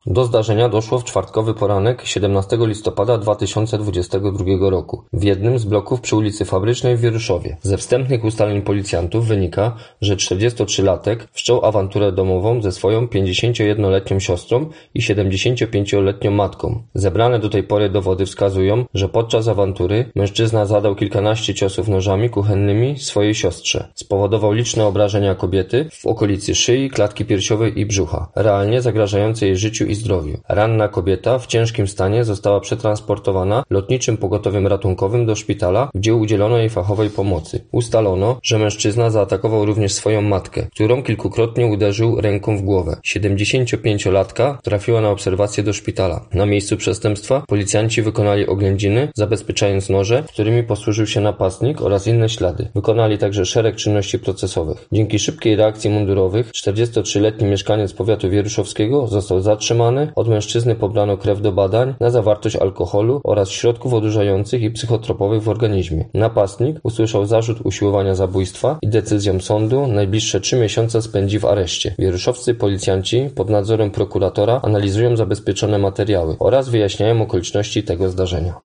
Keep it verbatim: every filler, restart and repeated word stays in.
Do zdarzenia doszło w czwartkowy poranek siedemnastego listopada dwa tysiące dwudziestego drugiego roku w jednym z bloków przy ulicy Fabrycznej w Wieruszowie. Ze wstępnych ustaleń policjantów wynika, że czterdziestotrzylatek wszczął awanturę domową ze swoją pięćdziesięciojednoletnią siostrą i siedemdziesięciopięcioletnią matką. Zebrane do tej pory dowody wskazują, że podczas awantury mężczyzna zadał kilkanaście ciosów nożami kuchennymi swojej siostrze. Spowodował liczne obrażenia kobiety w okolicy szyi, klatki piersiowej i brzucha, realnie zagrażające jej życiu i zdrowiu. Ranna kobieta w ciężkim stanie została przetransportowana lotniczym pogotowiem ratunkowym do szpitala, gdzie udzielono jej fachowej pomocy. Ustalono, że mężczyzna zaatakował również swoją matkę, którą kilkukrotnie uderzył ręką w głowę. siedemdziesięciopięciolatka trafiła na obserwację do szpitala. Na miejscu przestępstwa policjanci wykonali oględziny, zabezpieczając noże, którymi posłużył się napastnik, oraz inne ślady. Wykonali także szereg czynności procesowych. Dzięki szybkiej reakcji mundurowych czterdziestotrzyletni mieszkaniec powiatu wieruszowskiego został zatrzymany. Od mężczyzny pobrano krew do badań na zawartość alkoholu oraz środków odurzających i psychotropowych w organizmie. Napastnik usłyszał zarzut usiłowania zabójstwa i decyzją sądu najbliższe trzy miesiące spędzi w areszcie. Wieruszowscy policjanci pod nadzorem prokuratora analizują zabezpieczone materiały oraz wyjaśniają okoliczności tego zdarzenia.